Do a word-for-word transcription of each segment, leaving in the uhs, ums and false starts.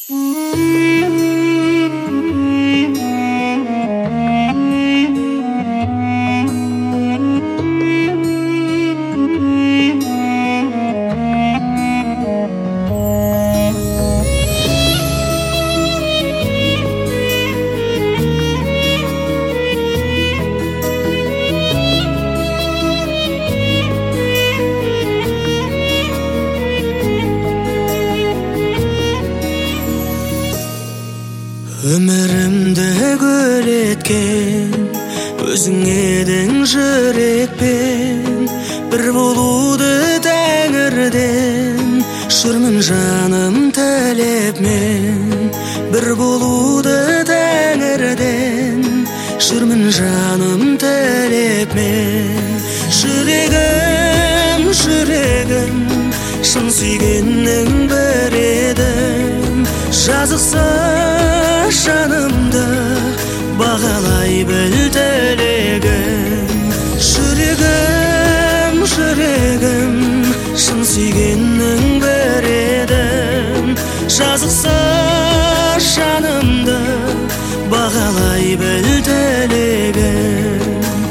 Өмірімді гүл еткен өзің едің жүрекпен, бір болуды тәңірден жүрмін жаным тілеп мен. Бір болуды тәңірден жүрмін жаным тілеп мен. Жүрегім, жүрегім, шын сүйгеннің бір едім. Жазықса жанымды бағалай біл тілегім. Жүрегім, жүрегім, шын сүйгеннің бір едім. Жазықса жанымды бағалай біл тілегім.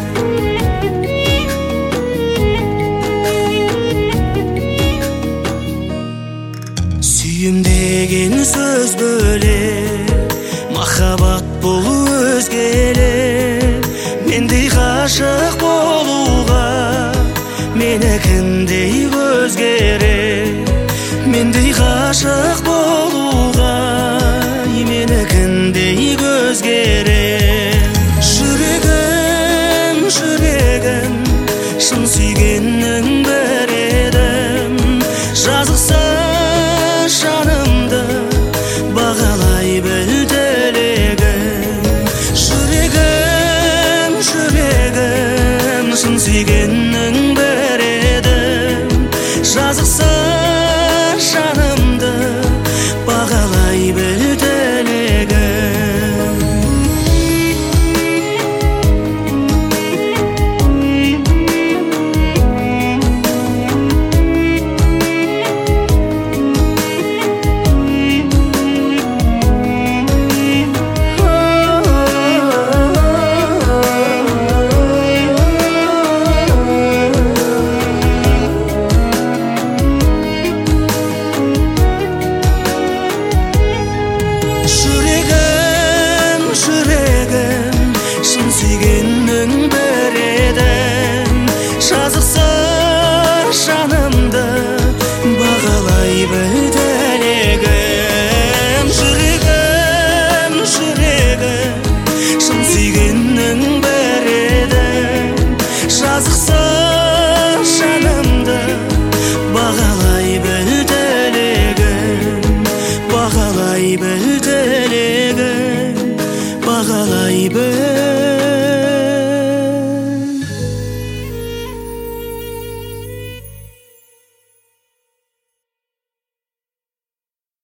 Сүйім деген сөз бөлек, махаббат бұл өзгелек. Мендей ғашық болуға менікіндей көз керек. Мендей ғашық болуға менікіндей көз керек. Жүрегім, жүрегім, шын сүйгеннің бір едім. Жазықса жанымды бағалай біл тілегім. Жүрегім, жүрегім, шын сүйген